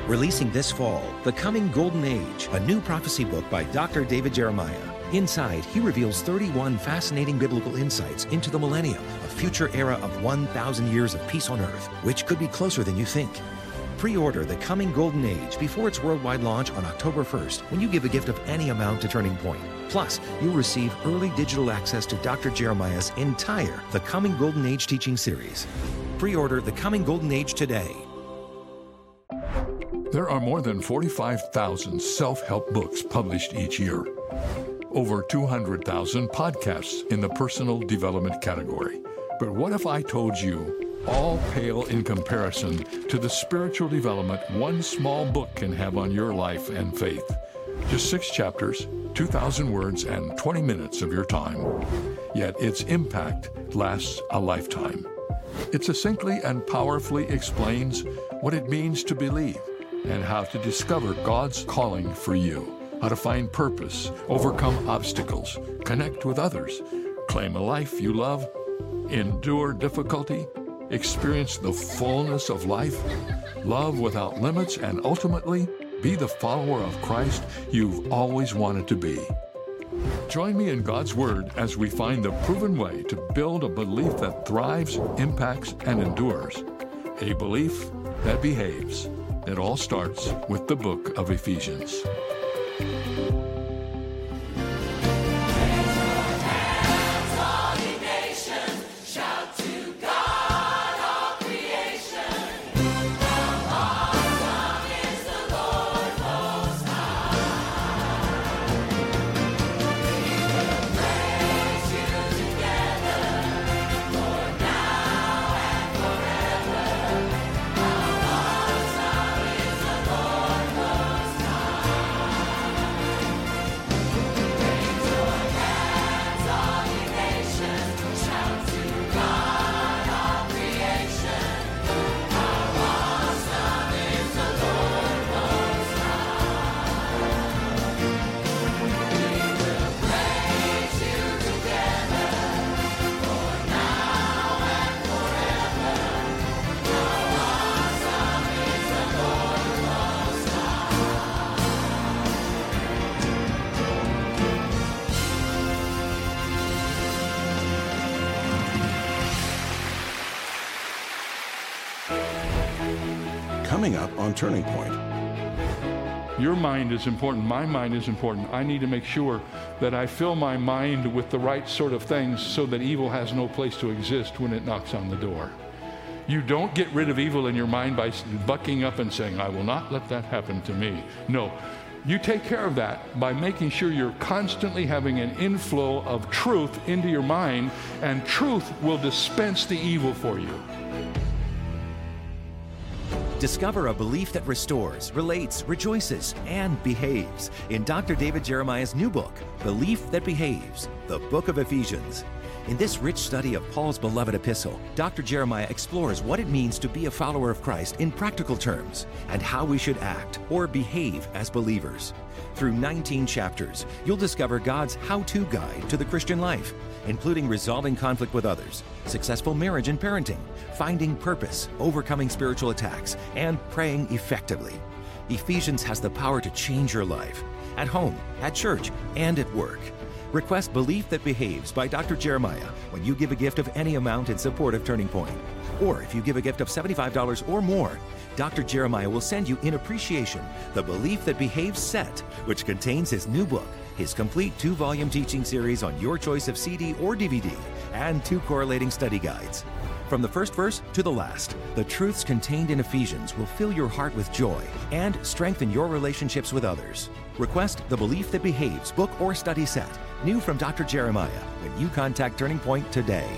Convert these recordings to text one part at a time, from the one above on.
Releasing this fall, The Coming Golden Age, a new prophecy book by Dr. David Jeremiah. Inside, he reveals 31 fascinating biblical insights into the millennium, a future era of 1,000 years of peace on earth, which could be closer than you think. Pre-order The Coming Golden Age before its worldwide launch on October 1st when you give a gift of any amount to Turning Point. Plus, you'll receive early digital access to Dr. Jeremiah's entire The Coming Golden Age teaching series. Pre-order The Coming Golden Age today. There are more than 45,000 self-help books published each year. Over 200,000 podcasts in the personal development category. But what if I told you all pale in comparison to the spiritual development one small book can have on your life and faith? Just 6 chapters, 2,000 words, and 20 minutes of your time. Yet its impact lasts a lifetime. It succinctly and powerfully explains what it means to believe and how to discover God's calling for you, how to find purpose, overcome obstacles, connect with others, claim a life you love, endure difficulty, experience the fullness of life, love without limits, and ultimately be the follower of Christ you've always wanted to be. Join me in God's Word as we find the proven way to build a belief that thrives, impacts, and endures. A belief that behaves. It all starts with the book of Ephesians. Coming up on Turning Point. Your mind is important. My mind is important. I need to make sure that I fill my mind with the right sort of things so that evil has no place to exist when it knocks on the door. You don't get rid of evil in your mind by bucking up and saying, I will not let that happen to me. No, you take care of that by making sure you're constantly having an inflow of truth into your mind, and truth will dispense the evil for you. Discover a belief that restores, relates, rejoices, and behaves in Dr. David Jeremiah's new book, Belief That Behaves, the Book of Ephesians. In this rich study of Paul's beloved epistle, Dr. Jeremiah explores what it means to be a follower of Christ in practical terms and how we should act or behave as believers. Through 19 chapters, you'll discover God's how-to guide to the Christian life, including resolving conflict with others, successful marriage and parenting, finding purpose, overcoming spiritual attacks, and praying effectively. Ephesians has the power to change your life, at home, at church, and at work. Request Belief That Behaves by Dr. Jeremiah when you give a gift of any amount in support of Turning Point. Or if you give a gift of $75 or more, Dr. Jeremiah will send you in appreciation the Belief That Behaves set, which contains his new book, his complete 2-volume teaching series on your choice of CD or DVD, and 2 correlating study guides. From the first verse to the last, the truths contained in Ephesians will fill your heart with joy and strengthen your relationships with others. Request the Belief That Behaves book or study set, new from Dr. Jeremiah, when you contact Turning Point today.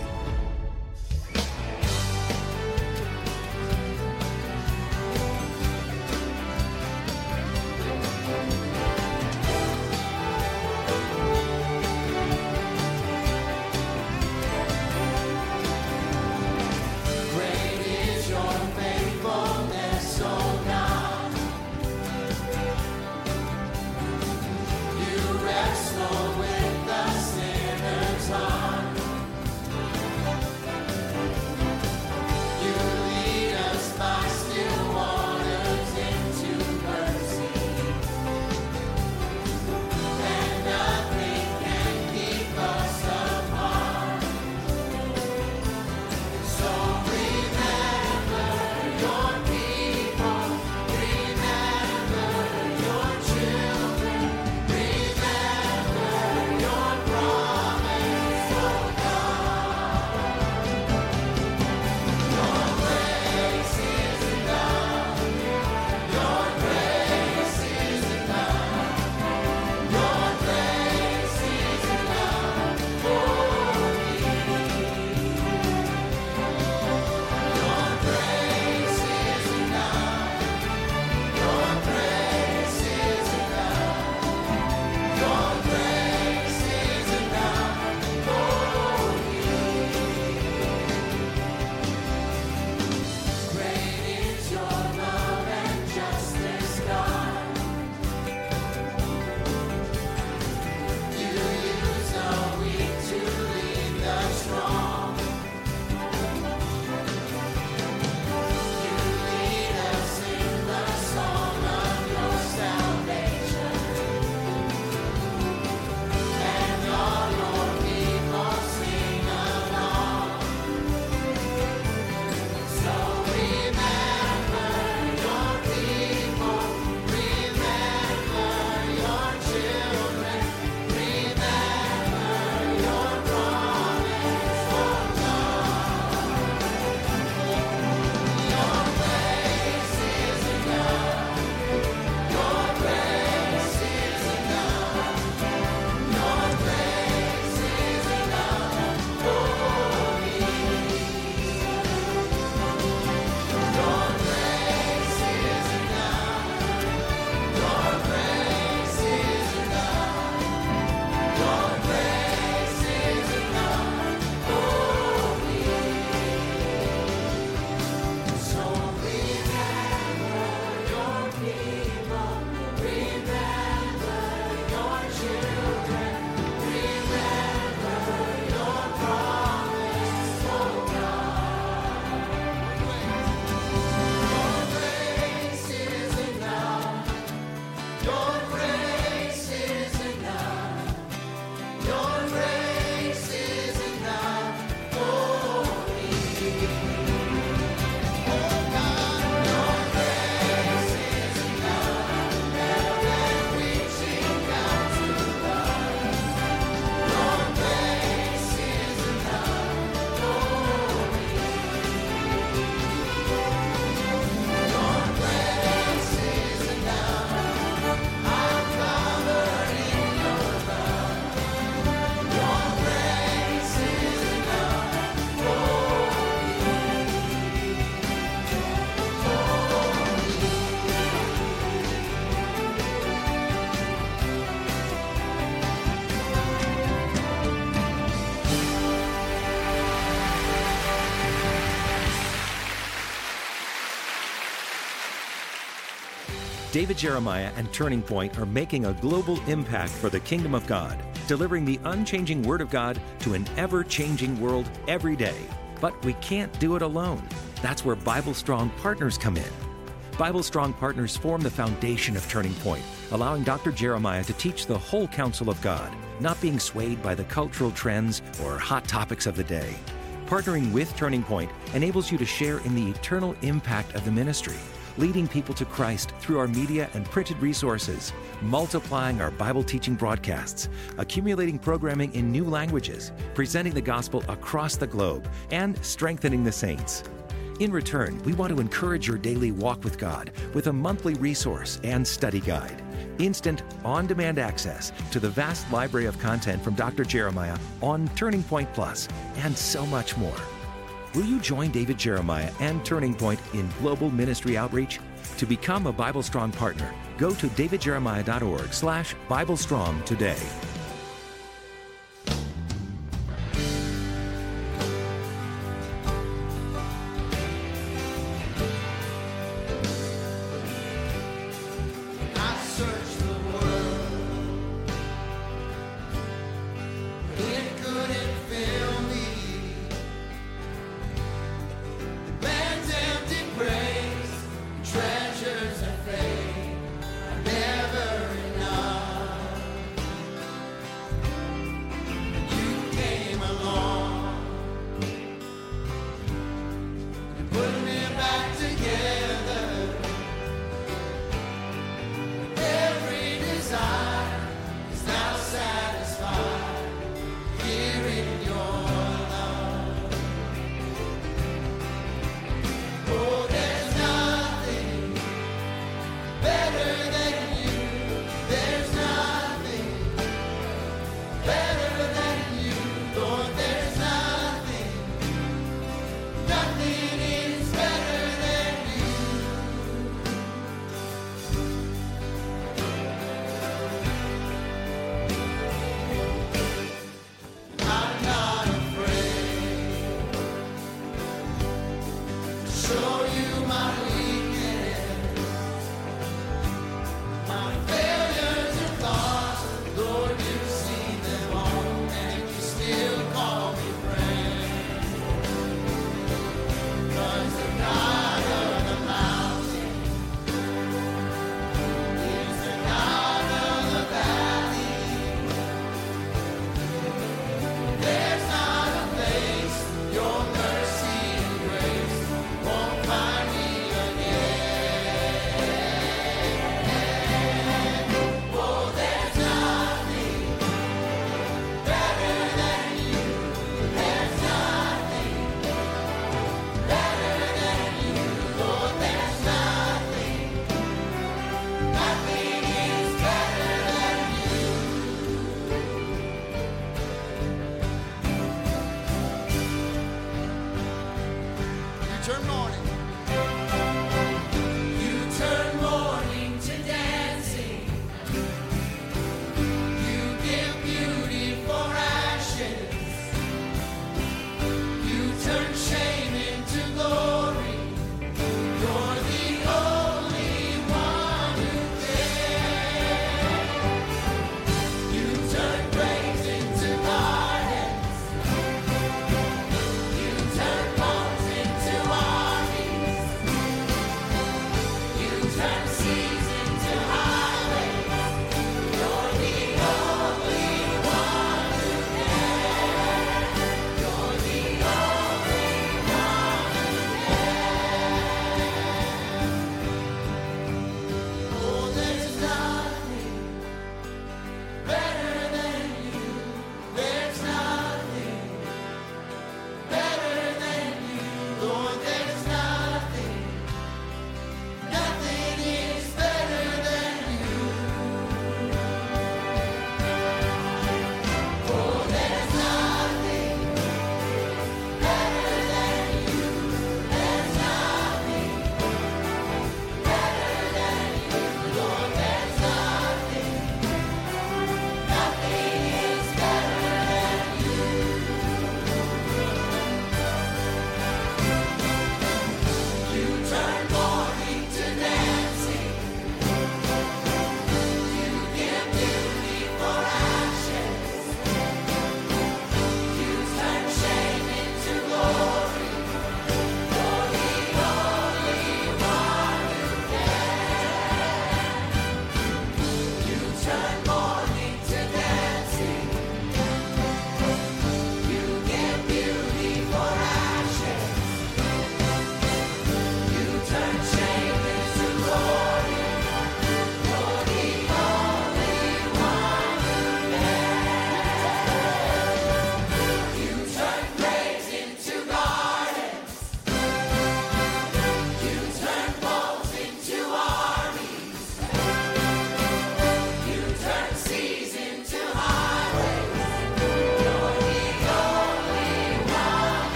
David Jeremiah and Turning Point are making a global impact for the kingdom of God, delivering the unchanging Word of God to an ever-changing world every day. But we can't do it alone. That's where Bible Strong Partners come in. Bible Strong Partners form the foundation of Turning Point, allowing Dr. Jeremiah to teach the whole counsel of God, not being swayed by the cultural trends or hot topics of the day. Partnering with Turning Point enables you to share in the eternal impact of the ministry, leading people to Christ through our media and printed resources, multiplying our Bible teaching broadcasts, accumulating programming in new languages, presenting the gospel across the globe, and strengthening the saints. In return, we want to encourage your daily walk with God with a monthly resource and study guide, instant, on-demand access to the vast library of content from Dr. Jeremiah on Turning Point Plus, and so much more. Will you join David Jeremiah and Turning Point in global ministry outreach? To become a Bible Strong partner, go to davidjeremiah.org/BibleStrong today.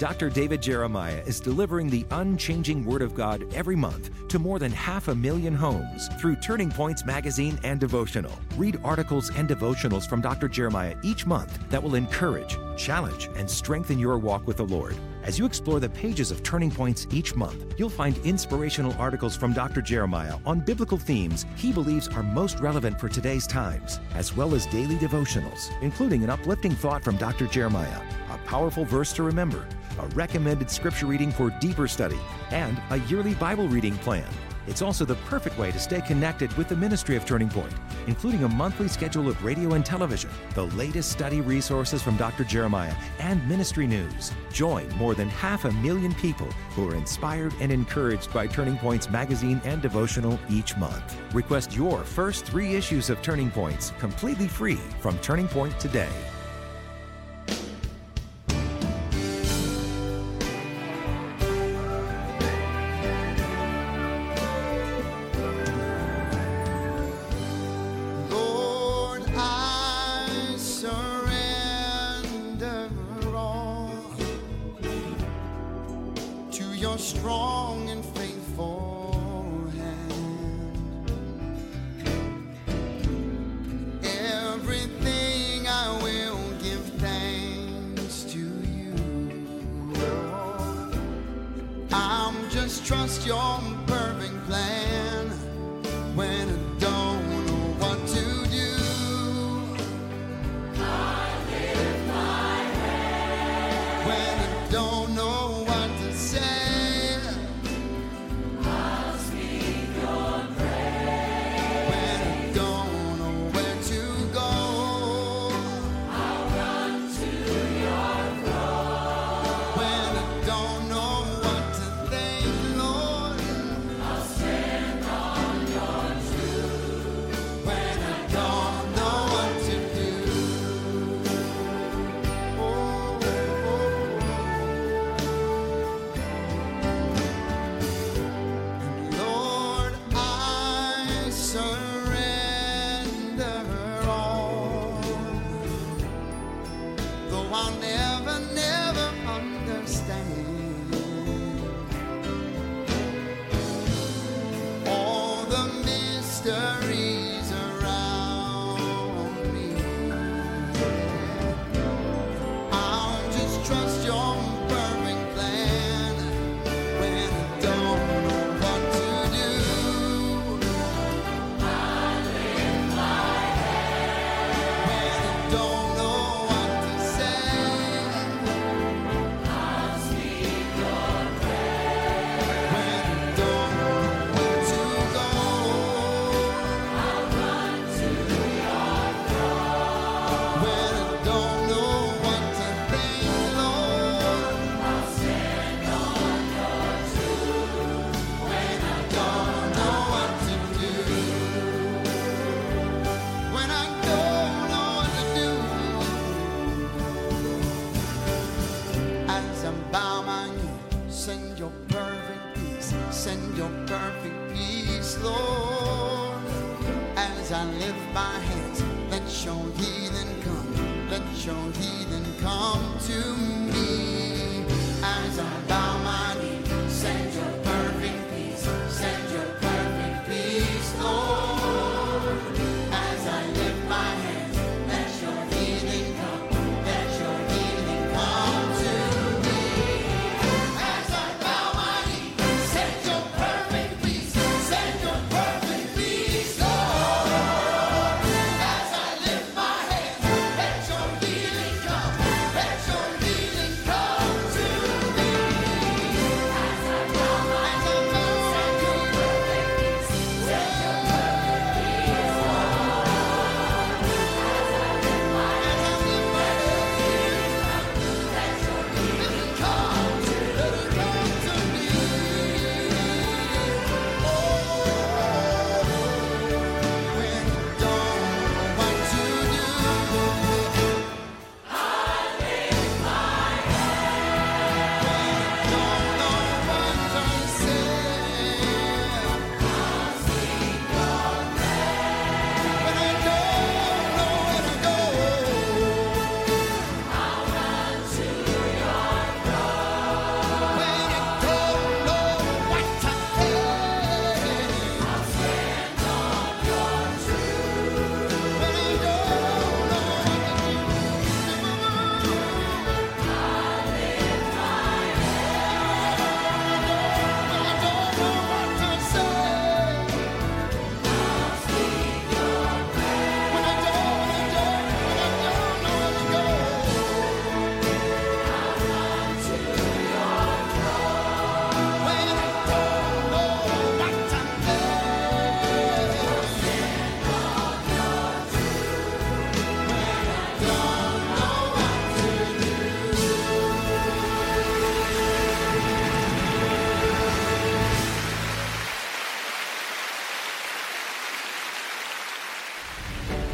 Dr. David Jeremiah is delivering the unchanging Word of God every month to more than 500,000 homes through Turning Points magazine and devotional. Read articles and devotionals from Dr. Jeremiah each month that will encourage, challenge, and strengthen your walk with the Lord. As you explore the pages of Turning Points each month, you'll find inspirational articles from Dr. Jeremiah on biblical themes he believes are most relevant for today's times, as well as daily devotionals, including an uplifting thought from Dr. Jeremiah, a powerful verse to remember, a recommended scripture reading for deeper study, and a yearly Bible reading plan. It's also the perfect way to stay connected with the ministry of Turning Point, including a monthly schedule of radio and television, the latest study resources from Dr. Jeremiah, and ministry news. Join more than 500,000 people who are inspired and encouraged by Turning Point's magazine and devotional each month. Request your first 3 issues of Turning Points completely free from Turning Point today. Strong and faithful hand. Everything I will give thanks to you, Lord. I'm just trust your perfect plan when I don't know what to do. I lift my hand when I don't know what to say.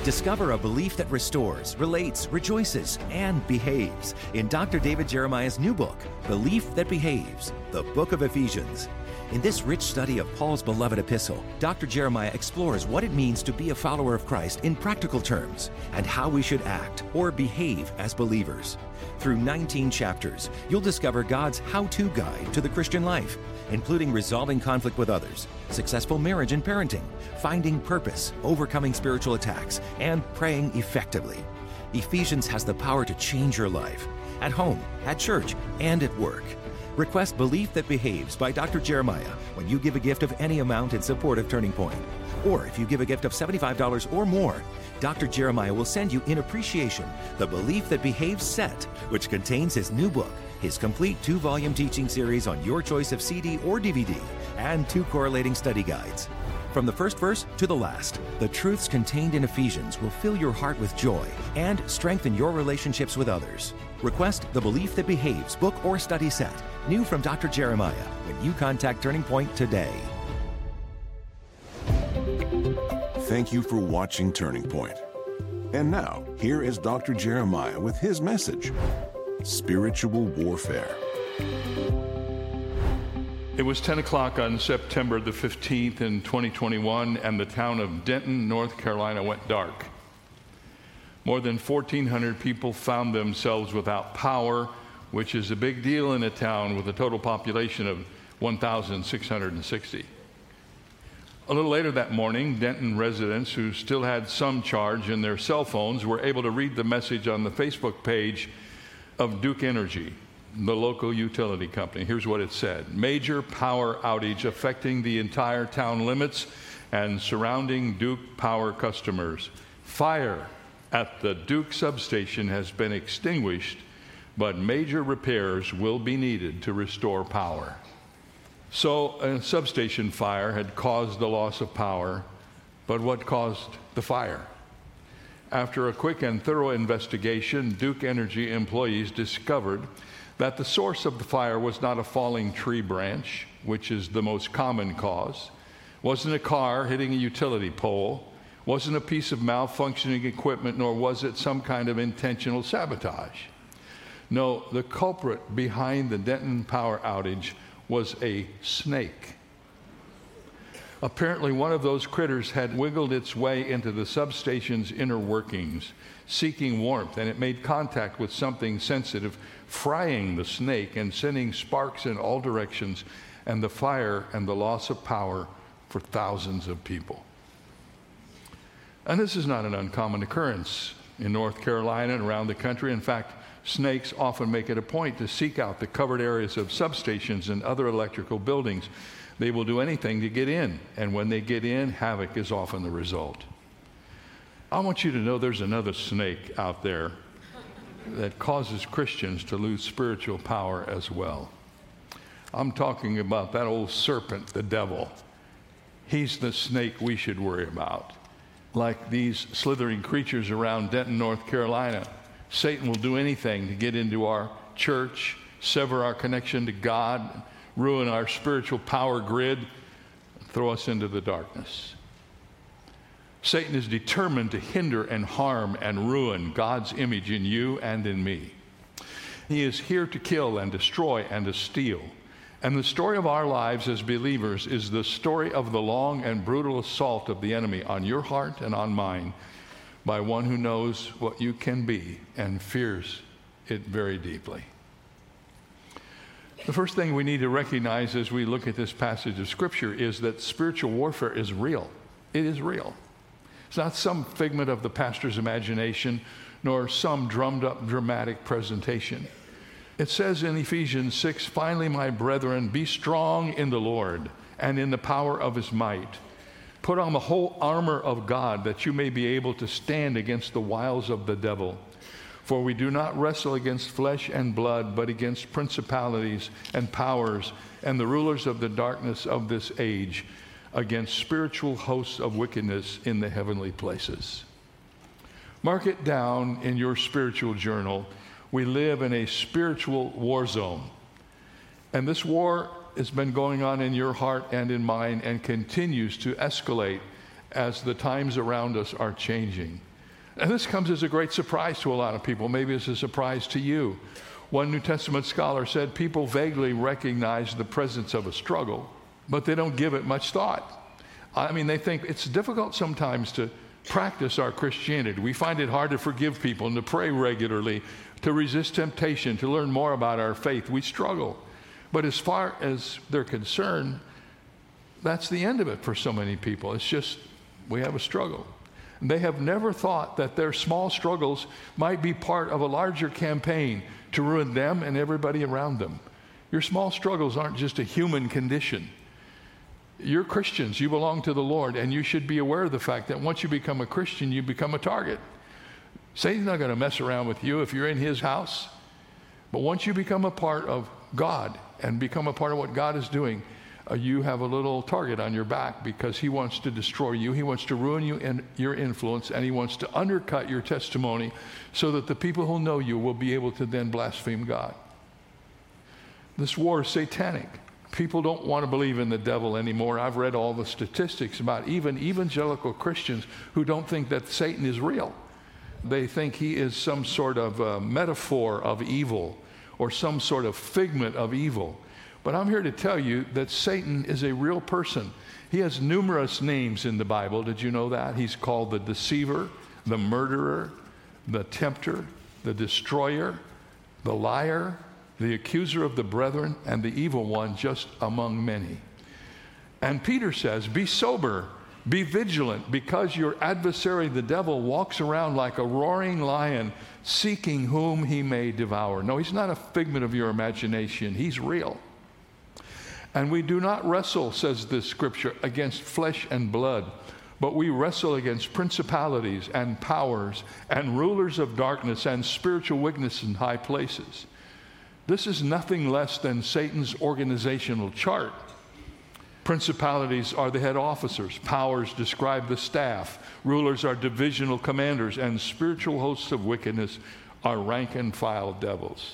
Discover a belief that restores, relates, rejoices, and behaves in Dr. David Jeremiah's new book, Belief That Behaves, the Book of Ephesians. In this rich study of Paul's beloved epistle, Dr. Jeremiah explores what it means to be a follower of Christ in practical terms and how we should act or behave as believers. Through 19 chapters, you'll discover God's how-to guide to the Christian life, including resolving conflict with others, successful marriage and parenting, finding purpose, overcoming spiritual attacks, and praying effectively. Ephesians has the power to change your life, at home, at church, and at work. Request Belief That Behaves by Dr. Jeremiah when you give a gift of any amount in support of Turning Point. Or if you give a gift of $75 or more, Dr. Jeremiah will send you in appreciation the Belief That Behaves set, which contains his new book, his complete 2-volume teaching series on your choice of CD or DVD, and 2 correlating study guides. From the first verse to the last, the truths contained in Ephesians will fill your heart with joy and strengthen your relationships with others. Request the Belief That Behaves book or study set, new from Dr. Jeremiah, when you contact Turning Point today. Thank you for watching Turning Point. And now, here is Dr. Jeremiah with his message, Spiritual Warfare. It was 10 o'clock on September the 15th in 2021, and the town of Denton, North Carolina went dark. More than 1,400 people found themselves without power, which is a big deal in a town with a total population of 1,660. A little later that morning, Denton residents who still had some charge in their cell phones were able to read the message on the Facebook page of Duke Energy, the local utility company. Here's what it said: major power outage affecting the entire town limits and surrounding Duke Power customers. Fire at the Duke substation has been extinguished, but major repairs will be needed to restore power. So a substation fire had caused the loss of power, but what caused the fire? After a quick and thorough investigation, Duke Energy employees discovered that the source of the fire was not a falling tree branch, which is the most common cause, wasn't a car hitting a utility pole, wasn't a piece of malfunctioning equipment, nor was it some kind of intentional sabotage. No, the culprit behind the Denton power outage was a snake. Apparently, one of those critters had wiggled its way into the substation's inner workings, seeking warmth, and it made contact with something sensitive, frying the snake and sending sparks in all directions, and the fire and the loss of power for thousands of people. And this is not an uncommon occurrence in North Carolina and around the country. In fact, snakes often make it a point to seek out the covered areas of substations and other electrical buildings. They will do anything to get in, and when they get in, havoc is often the result. I want you to know there's another snake out there that causes Christians to lose spiritual power as well. I'm talking about that old serpent, the devil. He's the snake we should worry about. Like these slithering creatures around Denton, North Carolina, Satan will do anything to get into our church, sever our connection to God, ruin our spiritual power grid, throw us into the darkness. Satan is determined to hinder and harm and ruin God's image in you and in me. He is here to kill and destroy and to steal. And the story of our lives as believers is the story of the long and brutal assault of the enemy on your heart and on mine by one who knows what you can be and fears it very deeply. The first thing we need to recognize as we look at this passage of Scripture is that spiritual warfare is real. It is real. It's not some figment of the pastor's imagination, nor some drummed-up dramatic presentation. It says in Ephesians 6, "Finally, my brethren, be strong in the Lord and in the power of his might. Put on the whole armor of God, that you may be able to stand against the wiles of the devil. For we do not wrestle against flesh and blood, but against principalities and powers and the rulers of the darkness of this age, against spiritual hosts of wickedness in the heavenly places." Mark it down in your spiritual journal. We live in a spiritual war zone. And this war has been going on in your heart and in mine and continues to escalate as the times around us are changing. And this comes as a great surprise to a lot of people. Maybe it's a surprise to you. One New Testament scholar said people vaguely recognize the presence of a struggle, but they don't give it much thought. I mean, they think it's difficult sometimes to practice our Christianity. We find it hard to forgive people and to pray regularly, to resist temptation, to learn more about our faith. We struggle. But as far as they're concerned, that's the end of it for so many people. It's just, we have a struggle. And they have never thought that their small struggles might be part of a larger campaign to ruin them and everybody around them. Your small struggles aren't just a human condition. You're Christians, you belong to the Lord, and you should be aware of the fact that once you become a Christian, you become a target. Satan's not going to mess around with you if you're in his house. But once you become a part of God and become a part of what God is doing, you have a little target on your back because he wants to destroy you. He wants to ruin you and your influence, and he wants to undercut your testimony so that the people who know you will be able to then blaspheme God. This war is satanic. People don't want to believe in the devil anymore. I've read all the statistics about even evangelical Christians who don't think that Satan is real. They think he is some sort of metaphor of evil or some sort of figment of evil. But I'm here to tell you that Satan is a real person. He has numerous names in the Bible. Did you know that? He's called the deceiver, the murderer, the tempter, the destroyer, the liar, the accuser of the brethren, and the evil one, just among many. And Peter says, be sober, be vigilant, because your adversary, the devil, walks around like a roaring lion, seeking whom he may devour. No, he's not a figment of your imagination. He's real. And we do not wrestle, says this scripture, against flesh and blood, but we wrestle against principalities and powers and rulers of darkness and spiritual wickedness in high places. This is nothing less than Satan's organizational chart. Principalities are the head officers. Powers describe the staff. Rulers are divisional commanders. And spiritual hosts of wickedness are rank and file devils.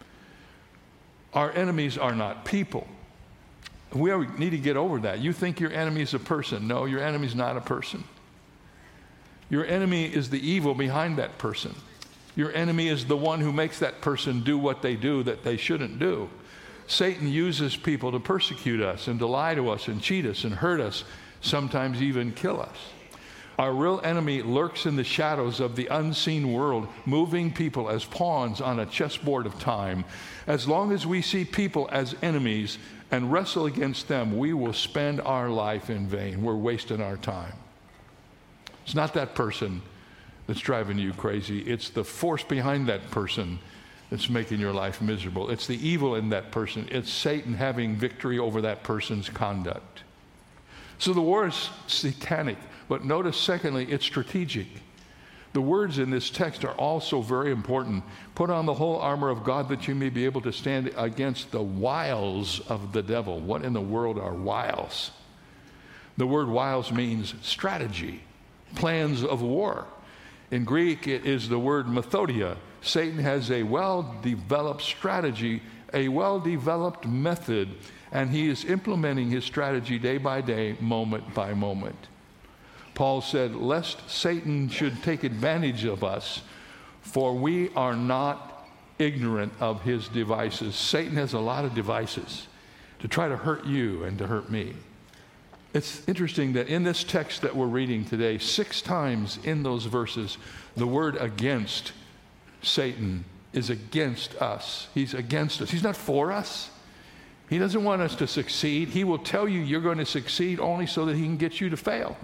Our enemies are not people. We need to get over that. You think your enemy is a person. No, your enemy is not a person. Your enemy is the evil behind that person. Your enemy is the one who makes that person do what they do that they shouldn't do. Satan uses people to persecute us and to lie to us and cheat us and hurt us, sometimes even kill us. Our real enemy lurks in the shadows of the unseen world, moving people as pawns on a chessboard of time. As long as we see people as enemies and wrestle against them, we will spend our life in vain. We're wasting our time. It's not that person that's driving you crazy. It's the force behind that person that's making your life miserable. It's the evil in that person. It's Satan having victory over that person's conduct. So the war is satanic, but notice, secondly, it's strategic. The words in this text are also very important. Put on the whole armor of God that you may be able to stand against the wiles of the devil. What in the world are wiles? The word wiles means strategy, plans of war. In Greek, it is the word methodia. Satan has a well-developed strategy, a well-developed method, and he is implementing his strategy day by day, moment by moment. Paul said, lest Satan should take advantage of us, for we are not ignorant of his devices. Satan has a lot of devices to try to hurt you and to hurt me. It's interesting that in this text that we're reading today, 6 times in those verses, the word against Satan is against us. He's against us. He's not for us. He doesn't want us to succeed. He will tell you you're going to succeed only so that he can get you to fail.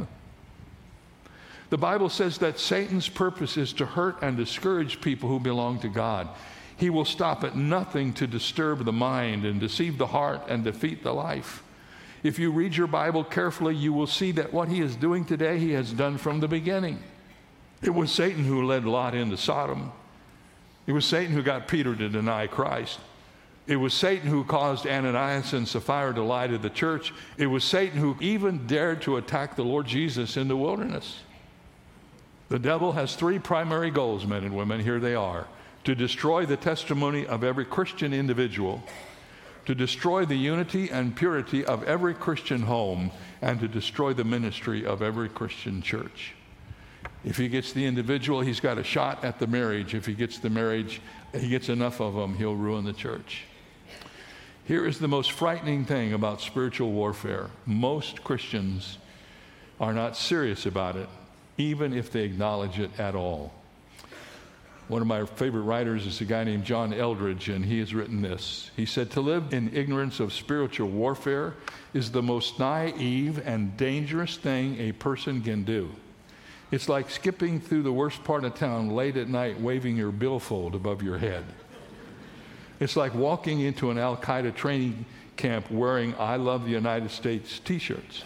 The Bible says that Satan's purpose is to hurt and discourage people who belong to God. He will stop at nothing to disturb the mind and deceive the heart and defeat the life. If you read your Bible carefully, you will see that what he is doing today, he has done from the beginning. It was Satan who led Lot into Sodom. It was Satan who got Peter to deny Christ. It was Satan who caused Ananias and Sapphira to lie to the church. It was Satan who even dared to attack the Lord Jesus in the wilderness. The devil has 3 primary goals, men and women. Here they are: to destroy the testimony of every Christian individual, to destroy the unity and purity of every Christian home, and to destroy the ministry of every Christian church. If he gets the individual, he's got a shot at the marriage. If he gets the marriage, he gets enough of them, he'll ruin the church. Here is the most frightening thing about spiritual warfare. Most Christians are not serious about it, even if they acknowledge it at all. One of my favorite writers is a guy named John Eldredge, and he has written this. He said, "To live in ignorance of spiritual warfare is the most naive and dangerous thing a person can do. It's like skipping through the worst part of town late at night waving your billfold above your head. It's like walking into an Al-Qaeda training camp wearing 'I love the United States' t-shirts.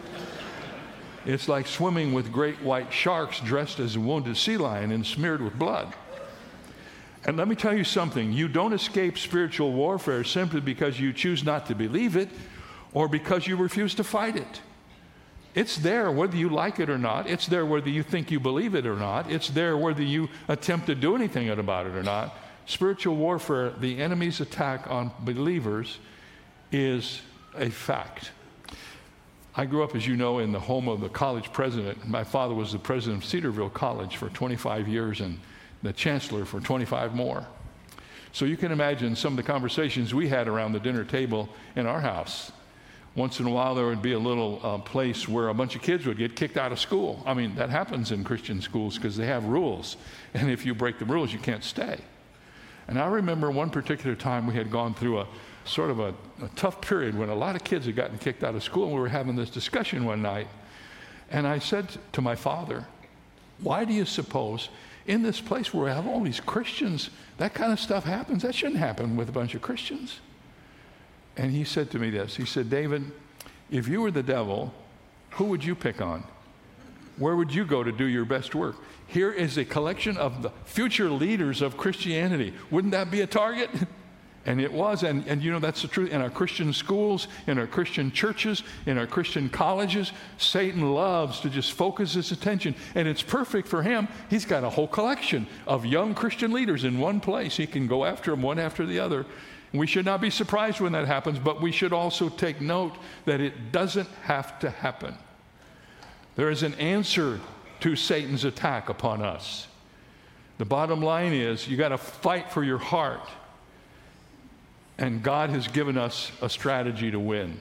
It's like swimming with great white sharks dressed as a wounded sea lion and smeared with blood. And let me tell you something. You don't escape spiritual warfare simply because you choose not to believe it or because you refuse to fight it. It's there whether you like it or not. It's there whether you think you believe it or not. It's there whether you attempt to do anything about it or not. Spiritual warfare, the enemy's attack on believers, is a fact. I grew up, as you know, in the home of the college president. My father was the president of Cedarville College for 25 years and the chancellor for 25 more. So you can imagine some of the conversations we had around the dinner table in our house. Once in a while, there would be a little place where a bunch of kids would get kicked out of school. I mean, that happens in Christian schools because they have rules. And if you break the rules, you can't stay. And I remember one particular time we had gone through a sort of a tough period when a lot of kids had gotten kicked out of school, and we were having this discussion one night. And I said to my father, "Why do you suppose in this place where we have all these Christians, that kind of stuff happens? That shouldn't happen with a bunch of Christians." And he said to me this. He said, "David, if you were the devil, who would you pick on? Where would you go to do your best work? Here is a collection of the future leaders of Christianity. Wouldn't that be a target?" And it was, and you know, that's the truth. In our Christian schools, in our Christian churches, in our Christian colleges, Satan loves to just focus his attention, and it's perfect for him. He's got a whole collection of young Christian leaders in one place. He can go after them one after the other. We should not be surprised when that happens, but we should also take note that it doesn't have to happen. There is an answer to Satan's attack upon us. The bottom line is you got to fight for your heart. And God has given us a strategy to win.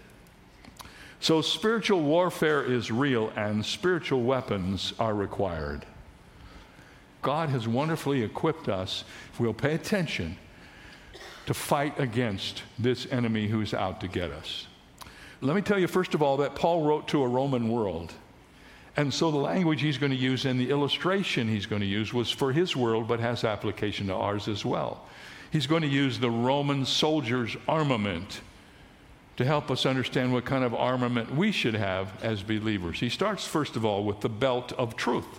So spiritual warfare is real, and spiritual weapons are required. God has wonderfully equipped us, if we'll pay attention, to fight against this enemy who's out to get us. Let me tell you, first of all, that Paul wrote to a Roman world. And so the language he's going to use and the illustration he's going to use was for his world, but has application to ours as well. He's going to use the Roman soldier's armament to help us understand what kind of armament we should have as believers. He starts, first of all, with the belt of truth.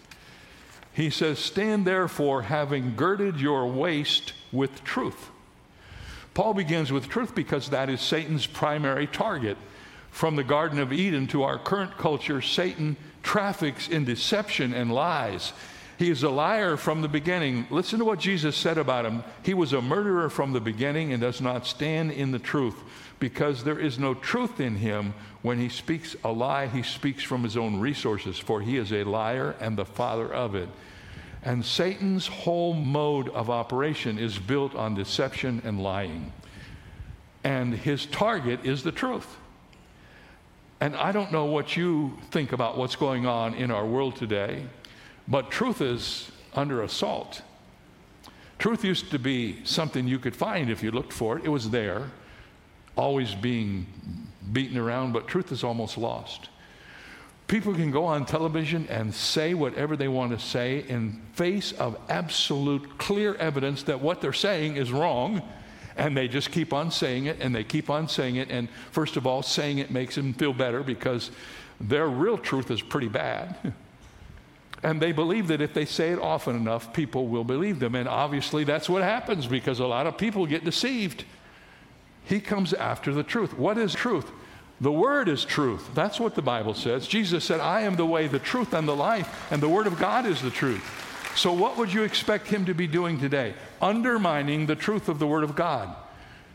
He says, "Stand therefore, having girded your waist with truth." Paul begins with truth because that is Satan's primary target. From the Garden of Eden to our current culture, Satan traffics in deception and lies. He is a liar from the beginning. Listen to what Jesus said about him. He was a murderer from the beginning and does not stand in the truth, because there is no truth in him. When he speaks a lie, he speaks from his own resources, for he is a liar and the father of it. And Satan's whole mode of operation is built on deception and lying. And his target is the truth. And I don't know what you think about what's going on in our world today, but truth is under assault. Truth used to be something you could find if you looked for it. It was there, always being beaten around, but truth is almost lost. People can go on television and say whatever they want to say in face of absolute clear evidence that what they're saying is wrong, and they just keep on saying it, and they keep on saying it, and first of all, saying it makes them feel better because their real truth is pretty bad. And they believe that if they say it often enough, people will believe them. And obviously that's what happens because a lot of people get deceived. He comes after the truth. What is truth? The Word is truth. That's what the Bible says. Jesus said, "I am the way, the truth, and the life," and the Word of God is the truth. So what would you expect him to be doing today? Undermining the truth of the Word of God.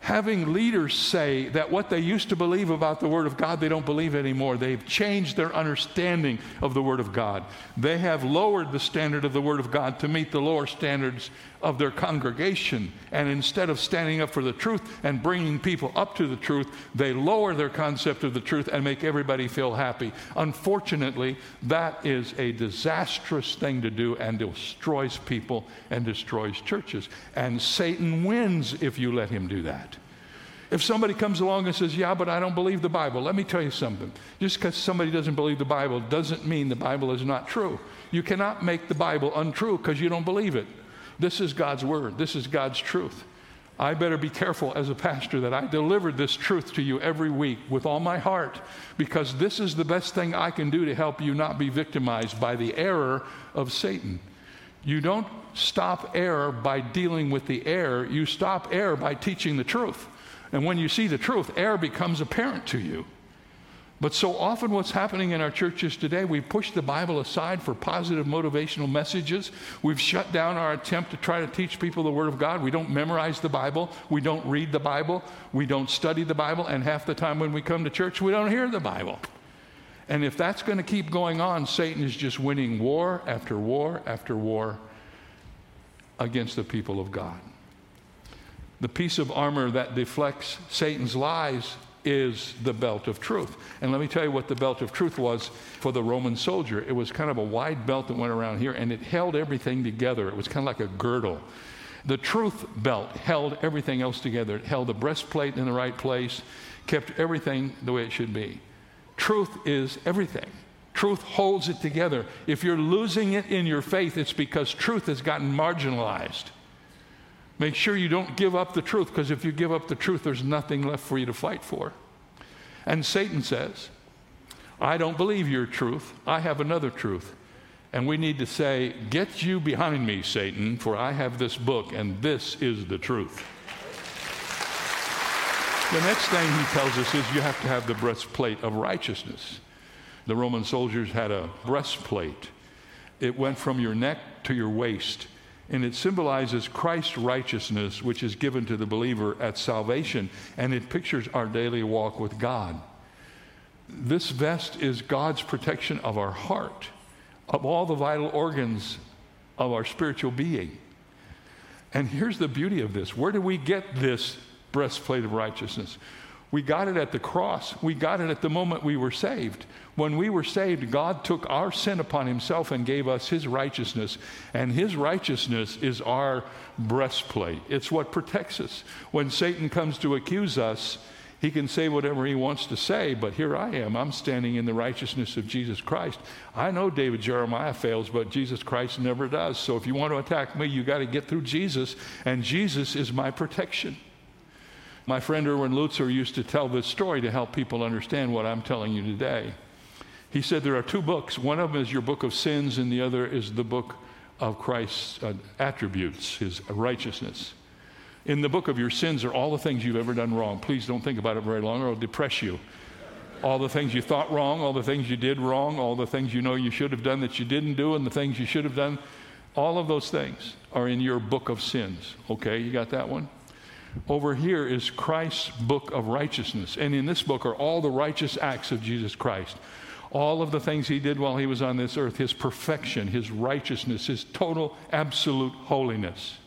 having leaders say that what they used to believe about the Word of God, they don't believe anymore. They've changed their understanding of the Word of God. They have lowered the standard of the Word of God to meet the lower standards of their congregation. And instead of standing up for the truth and bringing people up to the truth, they lower their concept of the truth and make everybody feel happy. Unfortunately, that is a disastrous thing to do and destroys people and destroys churches. And Satan wins if you let him do that. If somebody comes along and says, yeah, but I don't believe the Bible, let me tell you something. Just because somebody doesn't believe the Bible doesn't mean the Bible is not true. You cannot make the Bible untrue because you don't believe it. This is God's Word. This is God's truth. I better be careful as a pastor that I deliver this truth to you every week with all my heart, because this is the best thing I can do to help you not be victimized by the error of Satan. You don't stop error by dealing with the error. You stop error by teaching the truth. And when you see the truth, error becomes apparent to you. But so often what's happening in our churches today, we push the Bible aside for positive motivational messages. We've shut down our attempt to try to teach people the Word of God. We don't memorize the Bible. We don't read the Bible. We don't study the Bible. And half the time when we come to church, we don't hear the Bible. And if that's going to keep going on, Satan is just winning war after war after war against the people of God. The piece of armor that deflects Satan's lies is the belt of truth. And let me tell you what the belt of truth was for the Roman soldier. It was kind of a wide belt that went around here, and it held everything together. It was kind of like a girdle. The truth belt held everything else together. It held the breastplate in the right place, kept everything the way it should be. Truth is everything. Truth holds it together. If you're losing it in your faith, it's because truth has gotten marginalized. Make sure you don't give up the truth, because if you give up the truth, there's nothing left for you to fight for. And Satan says, I don't believe your truth. I have another truth. And we need to say, get you behind me, Satan, for I have this book, and this is the truth. The next thing he tells us is you have to have the breastplate of righteousness. The Roman soldiers had a breastplate. It went from your neck to your waist. And it symbolizes Christ's righteousness, which is given to the believer at salvation, and it pictures our daily walk with God. This vest is God's protection of our heart, of all the vital organs of our spiritual being. And here's the beauty of this. Where do we get this breastplate of righteousness? We got it at the cross. We got it at the moment we were saved. When we were saved, God took our sin upon himself and gave us his righteousness. And his righteousness is our breastplate. It's what protects us. When Satan comes to accuse us, he can say whatever he wants to say, but here I am. I'm standing in the righteousness of Jesus Christ. I know David Jeremiah fails, but Jesus Christ never does. So if you want to attack me, you got to get through Jesus, and Jesus is my protection. My friend Erwin Lutzer used to tell this story to help people understand what I'm telling you today. He said there are two books. One of them is your book of sins, and the other is the book of Christ's attributes, his righteousness. In the book of your sins are all the things you've ever done wrong. Please don't think about it very long or it'll depress you. All the things you thought wrong, all the things you did wrong, all the things you know you should have done that you didn't do, and the things you should have done, all of those things are in your book of sins. Okay, you got that one? Over here is Christ's book of righteousness. And in this book are all the righteous acts of Jesus Christ. All of the things he did while he was on this earth, his perfection, his righteousness, his total, absolute holiness.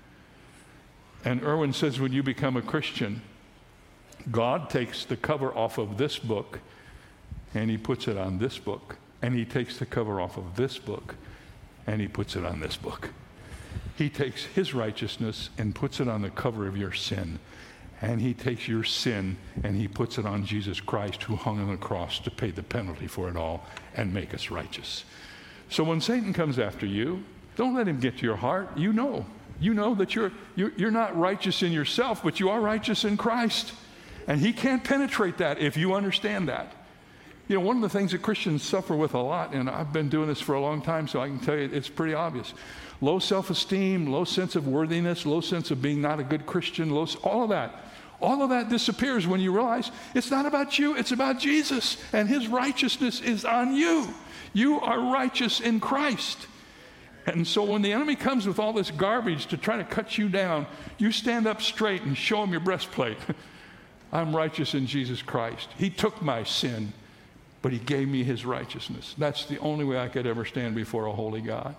And Erwin says when you become a Christian, God takes the cover off of this book and he puts it on this book. And he takes the cover off of this book and he puts it on this book. He takes his righteousness and puts it on the cover of your sin. And he takes your sin and he puts it on Jesus Christ, who hung on the cross to pay the penalty for it all and make us righteous. So when Satan comes after you, don't let him get to your heart. You know that you're not righteous in yourself, but you are righteous in Christ. And he can't penetrate that if you understand that. You know, one of the things that Christians suffer with a lot, and I've been doing this for a long time, so I can tell you it's pretty obvious. Low self-esteem, low sense of worthiness, low sense of being not a good Christian, all of that disappears when you realize it's not about you, it's about Jesus, and his righteousness is on you. You are righteous in Christ. And so when the enemy comes with all this garbage to try to cut you down, you stand up straight and show him your breastplate. I'm righteous in Jesus Christ. He took my sin, but he gave me his righteousness. That's the only way I could ever stand before a holy God.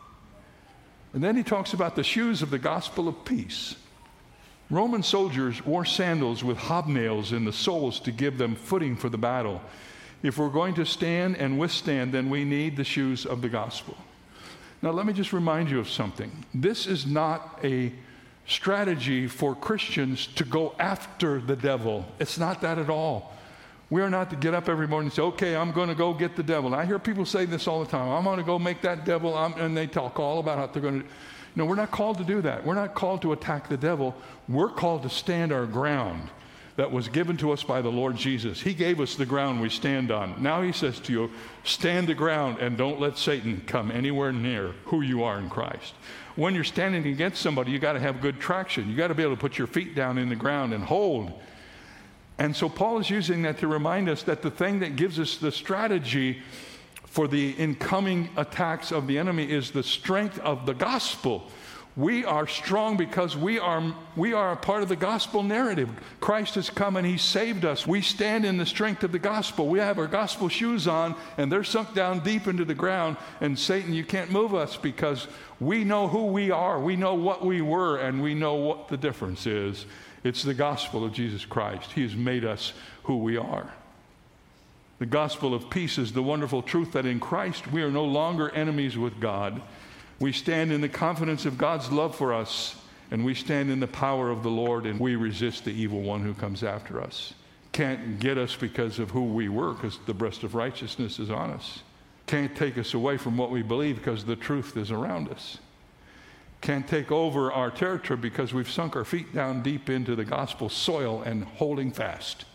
And then he talks about the shoes of the gospel of peace. Roman soldiers wore sandals with hobnails in the soles to give them footing for the battle. If we're going to stand and withstand, then we need the shoes of the gospel. Now, let me just remind you of something. This is not a strategy for Christians to go after the devil. It's not that at all. We are not to get up every morning and say, okay, I'm going to go get the devil. And I hear people say this all the time. I'm going to go make that devil. And they talk all about how they're going to. No, we're not called to do that. We're not called to attack the devil. We're called to stand our ground that was given to us by the Lord Jesus. He gave us the ground we stand on. Now he says to you, stand the ground and don't let Satan come anywhere near who you are in Christ. When you're standing against somebody, you got to have good traction. You got to be able to put your feet down in the ground and hold. And so Paul is using that to remind us that the thing that gives us the strategy for the incoming attacks of the enemy is the strength of the gospel. We are strong because we are a part of the gospel narrative. Christ has come and he saved us. We stand in the strength of the gospel. We have our gospel shoes on and they're sunk down deep into the ground. And Satan, you can't move us because we know who we are. We know what we were and we know what the difference is. It's the gospel of Jesus Christ. He has made us who we are. The gospel of peace is the wonderful truth that in Christ we are no longer enemies with God. We stand in the confidence of God's love for us, and we stand in the power of the Lord, and we resist the evil one who comes after us. Can't get us because of who we were, because the breast of righteousness is on us. Can't take us away from what we believe because the truth is around us. Can't take over our territory because we've sunk our feet down deep into the gospel soil and holding fast.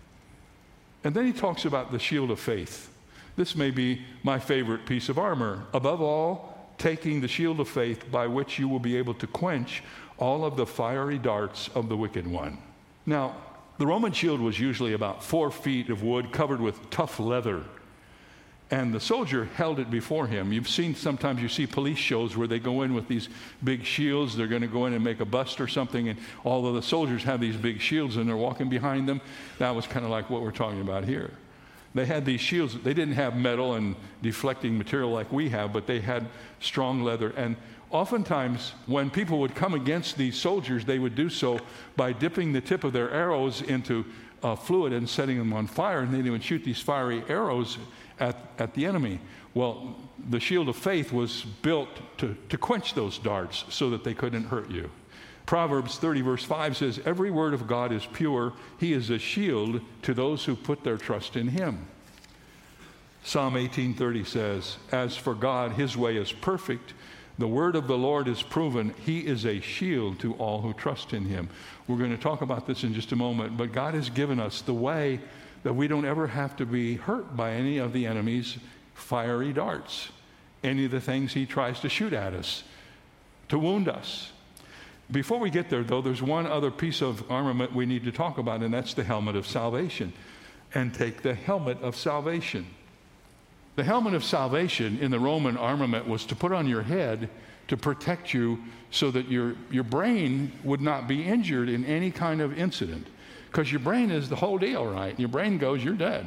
And then he talks about the shield of faith. This may be my favorite piece of armor. Above all, taking the shield of faith by which you will be able to quench all of the fiery darts of the wicked one. Now, the Roman shield was usually about 4 feet of wood covered with tough leather. And the soldier held it before him. Sometimes you see police shows where they go in with these big shields. They're going to go in and make a bust or something. And all of the soldiers have these big shields and they're walking behind them. That was kind of like what we're talking about here. They had these shields. They didn't have metal and deflecting material like we have, but they had strong leather. And oftentimes, when people would come against these soldiers, they would do so by dipping the tip of their arrows into fluid and setting them on fire, and then they would shoot these fiery arrows at the enemy. Well, the shield of faith was built to quench those darts so that they couldn't hurt you. Proverbs 30 verse 5 says, every word of God is pure. He is a shield to those who put their trust in him. Psalm 18:30 says, as for God, his way is perfect. The word of the Lord is proven. He is a shield to all who trust in him. We're going to talk about this in just a moment, but God has given us the way that we don't ever have to be hurt by any of the enemy's fiery darts, any of the things he tries to shoot at us, to wound us. Before we get there, though, there's one other piece of armament we need to talk about, and that's the helmet of salvation. And take the helmet of salvation. The helmet of salvation in the Roman armament was to put on your head to protect you so that your brain would not be injured in any kind of incident. Because your brain is the whole deal, right? Your brain goes, you're dead.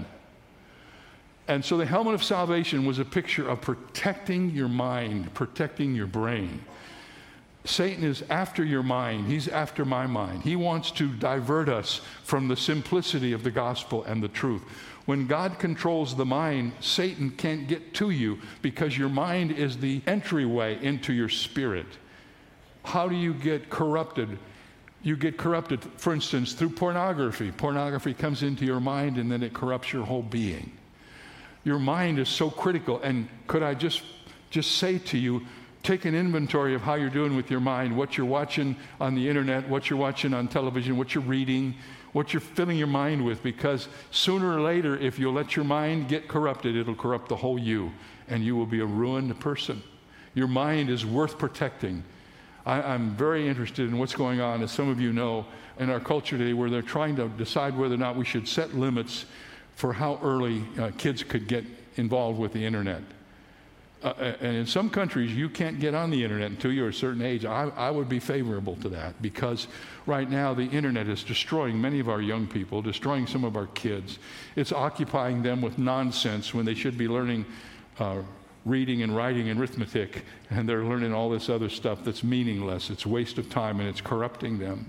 And so the helmet of salvation was a picture of protecting your mind, protecting your brain. Satan is after your mind. He's after my mind. He wants to divert us from the simplicity of the gospel and the truth. When God controls the mind, Satan can't get to you because your mind is the entryway into your spirit. How do you get corrupted? You get corrupted, for instance, through pornography. Pornography comes into your mind and then it corrupts your whole being. Your mind is so critical. And could I just say to you, take an inventory of how you're doing with your mind, what you're watching on the internet, what you're watching on television, what you're reading, what you're filling your mind with, because sooner or later, if you'll let your mind get corrupted, it'll corrupt the whole you, and you will be a ruined person. Your mind is worth protecting. I'm very interested in what's going on, as some of you know, in our culture today, where they're trying to decide whether or not we should set limits for how early kids could get involved with the internet. And in some countries, you can't get on the internet until you're a certain age. I would be favorable to that, because right now the internet is destroying many of our young people, destroying some of our kids. It's occupying them with nonsense when they should be learning reading and writing and arithmetic, and they're learning all this other stuff that's meaningless. It's a waste of time, and it's corrupting them.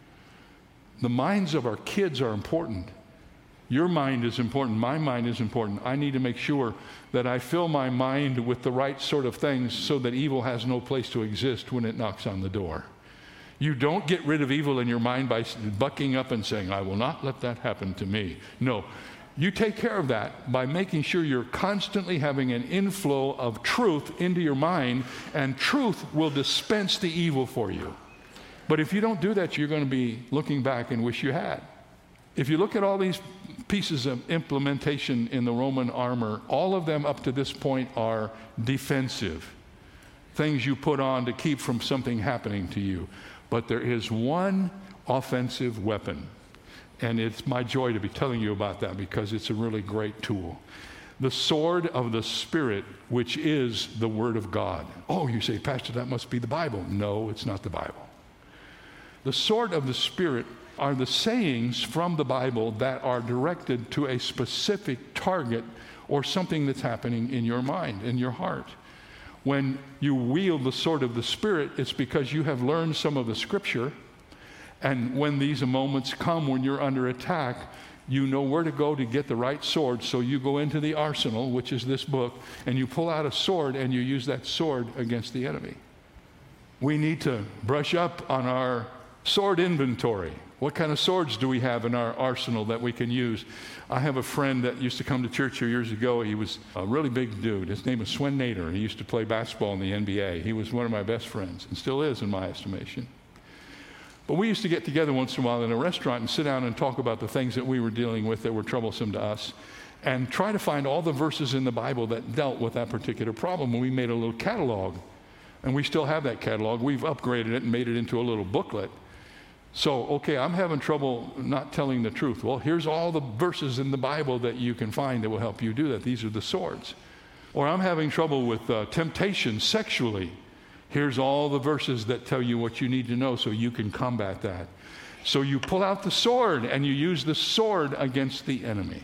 The minds of our kids are important. Your mind is important. My mind is important. I need to make sure that I fill my mind with the right sort of things so that evil has no place to exist when it knocks on the door. You don't get rid of evil in your mind by bucking up and saying, I will not let that happen to me. No, you take care of that by making sure you're constantly having an inflow of truth into your mind, and truth will dispense the evil for you. But if you don't do that, you're going to be looking back and wish you had. If you look at all these pieces of implementation in the Roman armor, all of them up to this point are defensive, things you put on to keep from something happening to you. But there is one offensive weapon, and it's my joy to be telling you about that because it's a really great tool. The sword of the Spirit, which is the Word of God. Oh, you say, Pastor, that must be the Bible. No, it's not the Bible. The sword of the Spirit are the sayings from the Bible that are directed to a specific target or something that's happening in your mind, in your heart. When you wield the sword of the Spirit, it's because you have learned some of the Scripture, and when these moments come when you're under attack, you know where to go to get the right sword. So you go into the arsenal, which is this book, and you pull out a sword and you use that sword against the enemy. We need to brush up on our sword inventory. What kind of swords do we have in our arsenal that we can use? I have a friend that used to come to church here years ago. He was a really big dude. His name was Swen Nader. He used to play basketball in the NBA. He was one of my best friends and still is in my estimation. But we used to get together once in a while in a restaurant and sit down and talk about the things that we were dealing with that were troublesome to us and try to find all the verses in the Bible that dealt with that particular problem. And we made a little catalog, and we still have that catalog. We've upgraded it and made it into a little booklet. So, okay, I'm having trouble not telling the truth. Well, here's all the verses in the Bible that you can find that will help you do that. These are the swords. Or I'm having trouble with temptation sexually. Here's all the verses that tell you what you need to know so you can combat that. So you pull out the sword and you use the sword against the enemy.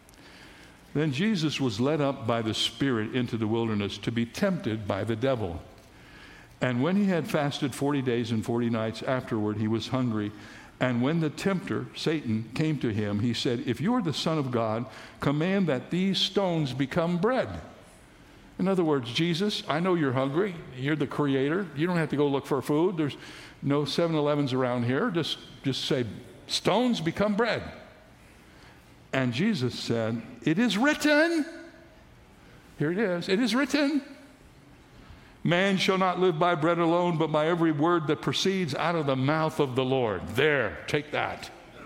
Then Jesus was led up by the Spirit into the wilderness to be tempted by the devil. And when he had fasted 40 days and 40 nights afterward, he was hungry. And when the tempter, Satan, came to him, he said, if you are the Son of God, command that these stones become bread. In other words, Jesus, I know you're hungry. You're the creator. You don't have to go look for food. There's no 7-Elevens around here. Just say, stones become bread. And Jesus said, it is written. Here it is. It is written. Man shall not live by bread alone, but by every word that proceeds out of the mouth of the Lord. There, take that.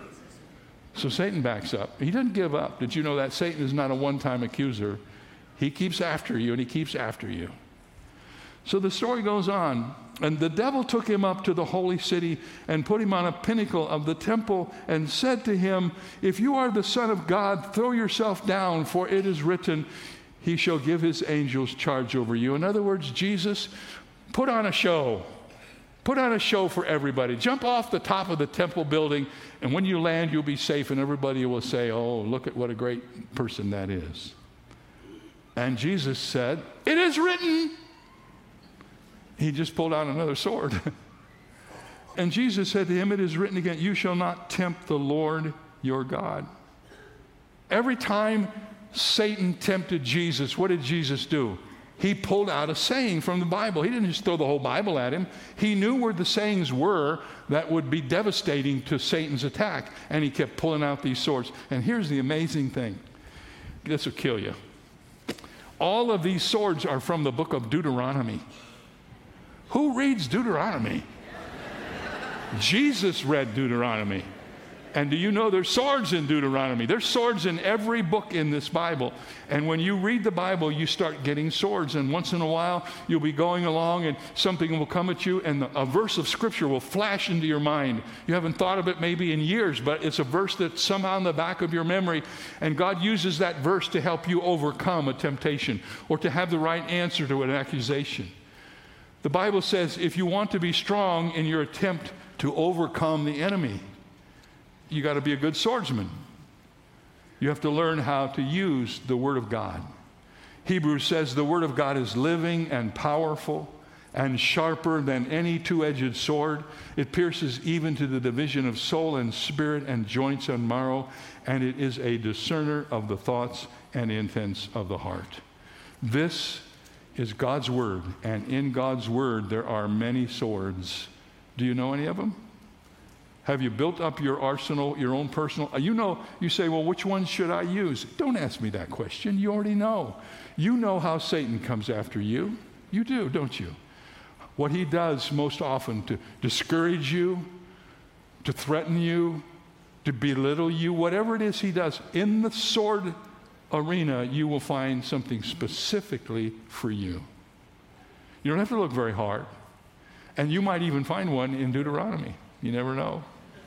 So Satan backs up. He doesn't give up. Did you know that? Satan is not a one-time accuser. He keeps after you, and he keeps after you. So the story goes on. And the devil took him up to the holy city and put him on a pinnacle of the temple and said to him, if you are the Son of God, throw yourself down, for it is written, he shall give his angels charge over you. In other words, Jesus, put on a show. Put on a show for everybody. Jump off the top of the temple building, and when you land, you'll be safe, and everybody will say, oh, look at what a great person that is. And Jesus said, it is written. He just pulled out another sword. And Jesus said to him, it is written again, you shall not tempt the Lord your God. Every time Satan tempted Jesus, what did Jesus do? He pulled out a saying from the Bible. He didn't just throw the whole Bible at him. He knew where the sayings were that would be devastating to Satan's attack, and he kept pulling out these swords. And here's the amazing thing. This will kill you. All of these swords are from the book of Deuteronomy. Who reads Deuteronomy? Jesus read Deuteronomy. And do you know there's swords in Deuteronomy? There's swords in every book in this Bible. And when you read the Bible, you start getting swords. And once in a while, you'll be going along and something will come at you and a verse of Scripture will flash into your mind. You haven't thought of it maybe in years, but it's a verse that's somehow in the back of your memory. And God uses that verse to help you overcome a temptation or to have the right answer to an accusation. The Bible says if you want to be strong in your attempt to overcome the enemy, you got to be a good swordsman. You have to learn how to use the Word of God. Hebrews says the Word of God is living and powerful and sharper than any two-edged sword. It pierces even to the division of soul and spirit and joints and marrow, and it is a discerner of the thoughts and intents of the heart. This is God's Word, and in God's Word there are many swords. Do you know any of them? Have you built up your arsenal, your own personal? You say, well, which one should I use? Don't ask me that question. You already know. You know how Satan comes after you. You do, don't you? What he does most often to discourage you, to threaten you, to belittle you, whatever it is he does, in the sword arena, you will find something specifically for you. You don't have to look very hard. And you might even find one in Deuteronomy. You never know.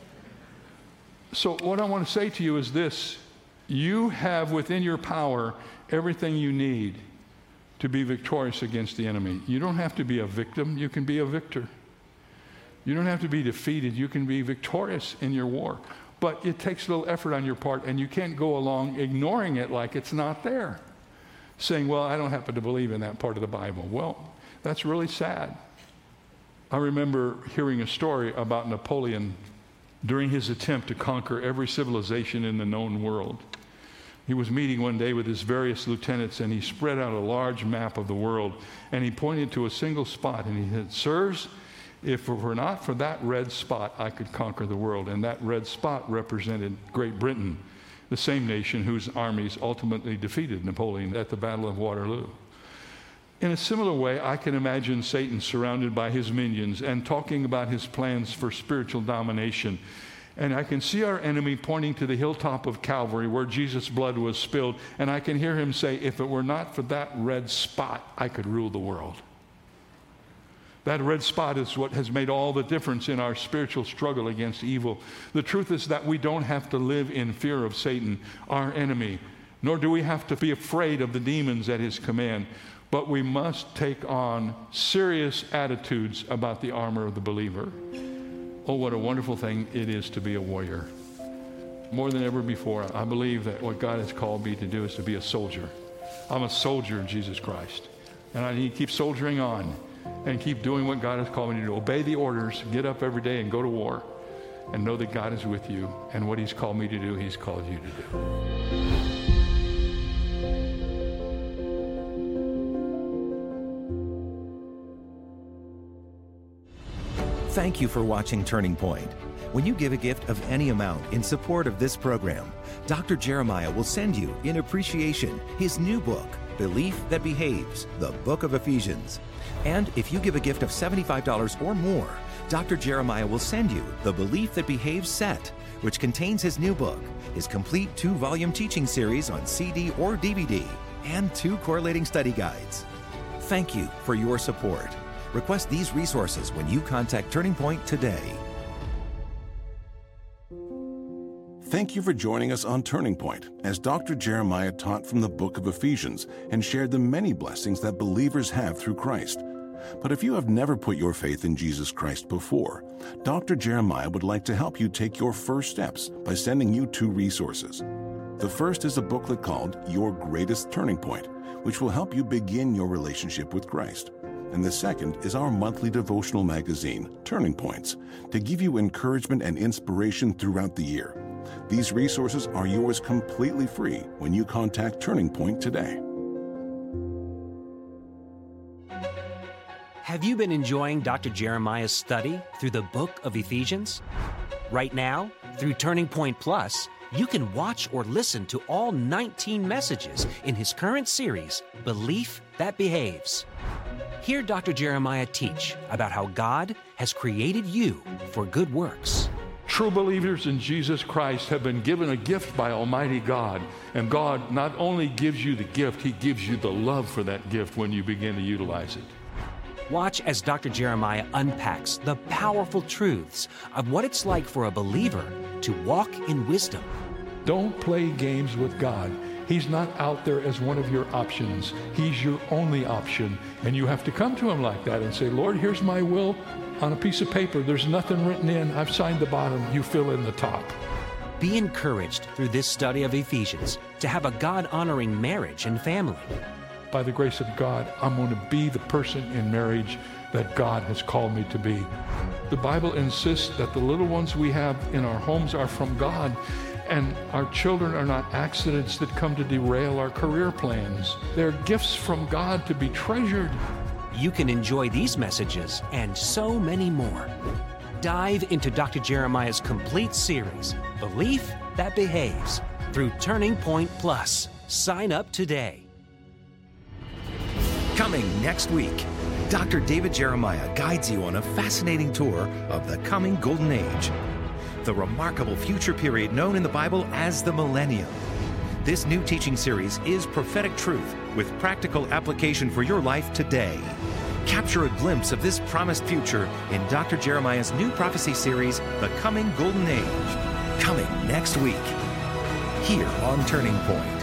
So what I want to say to you is this. You have within your power everything you need to be victorious against the enemy. You don't have to be a victim. You can be a victor. You don't have to be defeated. You can be victorious in your war. But it takes a little effort on your part, and you can't go along ignoring it like it's not there. Saying, well, I don't happen to believe in that part of the Bible. Well, that's really sad. I remember hearing a story about Napoleon during his attempt to conquer every civilization in the known world. He was meeting one day with his various lieutenants, and he spread out a large map of the world, and he pointed to a single spot, and he said, sirs, if it were not for that red spot, I could conquer the world. And that red spot represented Great Britain, the same nation whose armies ultimately defeated Napoleon at the Battle of Waterloo. In a similar way, I can imagine Satan surrounded by his minions and talking about his plans for spiritual domination. And I can see our enemy pointing to the hilltop of Calvary where Jesus' blood was spilled, and I can hear him say, if it were not for that red spot, I could rule the world. That red spot is what has made all the difference in our spiritual struggle against evil. The truth is that we don't have to live in fear of Satan, our enemy, nor do we have to be afraid of the demons at his command. But we must take on serious attitudes about the armor of the believer. Oh, what a wonderful thing it is to be a warrior. More than ever before, I believe that what God has called me to do is to be a soldier. I'm a soldier of Jesus Christ. And I need to keep soldiering on and keep doing what God has called me to do. Obey the orders, get up every day and go to war. And know that God is with you. And what he's called me to do, he's called you to do. Thank you for watching Turning Point. When you give a gift of any amount in support of this program, Dr. Jeremiah will send you, in appreciation, his new book, Belief That Behaves, the Book of Ephesians. And if you give a gift of $75 or more, Dr. Jeremiah will send you the Belief That Behaves set, which contains his new book, his complete 2-volume teaching series on CD or DVD, and 2 correlating study guides. Thank you for your support. Request these resources when you contact Turning Point today. Thank you for joining us on Turning Point as Dr. Jeremiah taught from the book of Ephesians and shared the many blessings that believers have through Christ. But if you have never put your faith in Jesus Christ before, Dr. Jeremiah would like to help you take your first steps by sending you 2 resources. The first is a booklet called Your Greatest Turning Point, which will help you begin your relationship with Christ. And the second is our monthly devotional magazine, Turning Points, to give you encouragement and inspiration throughout the year. These resources are yours completely free when you contact Turning Point today. Have you been enjoying Dr. Jeremiah's study through the book of Ephesians? Right now, through Turning Point Plus, you can watch or listen to all 19 messages in his current series, Belief That Behaves. Hear Dr. Jeremiah teach about how God has created you for good works. True believers in Jesus Christ have been given a gift by Almighty God. And God not only gives you the gift, He gives you the love for that gift when you begin to utilize it. Watch as Dr. Jeremiah unpacks the powerful truths of what it's like for a believer to walk in wisdom. Don't play games with God. He's not out there as one of your options. He's your only option. And you have to come to Him like that and say, Lord, here's my will on a piece of paper. There's nothing written in. I've signed the bottom. You fill in the top. Be encouraged through this study of Ephesians to have a God-honoring marriage and family. By the grace of God, I'm going to be the person in marriage that God has called me to be. The Bible insists that the little ones we have in our homes are from God, and our children are not accidents that come to derail our career plans. They're gifts from God to be treasured. You can enjoy these messages and so many more. Dive into Dr. Jeremiah's complete series, Belief That Behaves, through Turning Point Plus. Sign up today. Coming next week, Dr. David Jeremiah guides you on a fascinating tour of the coming Golden Age, the remarkable future period known in the Bible as the Millennium. This new teaching series is prophetic truth with practical application for your life today. Capture a glimpse of this promised future in Dr. Jeremiah's new prophecy series, The Coming Golden Age. Coming next week, here on Turning Point.